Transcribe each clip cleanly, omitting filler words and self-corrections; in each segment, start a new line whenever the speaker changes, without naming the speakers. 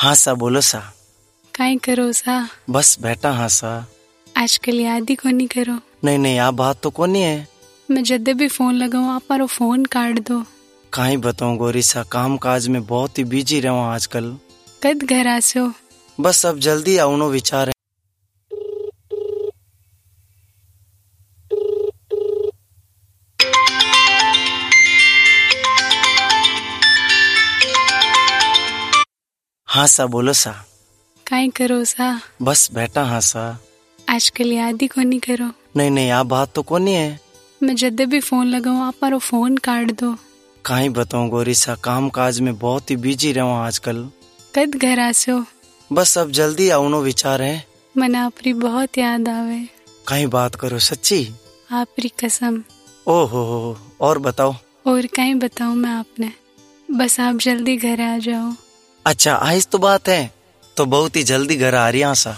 हाँ सा बोलो सा।
काई करो सा?
बस बैठा हाँ सा।
आजकल याद ही कोनी करो।
नहीं नहीं आ बात तो कोनी है।
मैं जब भी फोन लगाऊं आप मारो फोन काट दो।
काई बताऊं गोरी सा, काम काज में बहुत ही बिजी रहूं आजकल।
कद घर आसो?
बस अब जल्दी आउनो विचार है। हाँ सा बोलो सा।
काई करो सा?
बस बैठा हाँ सा।
आजकल याद ही कोनी करो।
नहीं नहीं आ बात तो कोनी है।
मैं जब भी फोन लगाऊं आप मारो फोन काट दो।
काई बताऊं गोरी सा, काम काज में बहुत ही बिजी रहूं आजकल।
कद घर आसो?
बस अब जल्दी आउनो विचार है।
मन आपरी बहुत याद आवे।
काई बात करो सच्ची?
आपरी कसम।
ओहो और बताओ।
और काई बताऊं मैं आपने, बस आप जल्दी घर आ जाओ।
अच्छा आइस तो बात है, तो बहुत ही जल्दी घर आ रही सा।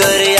करे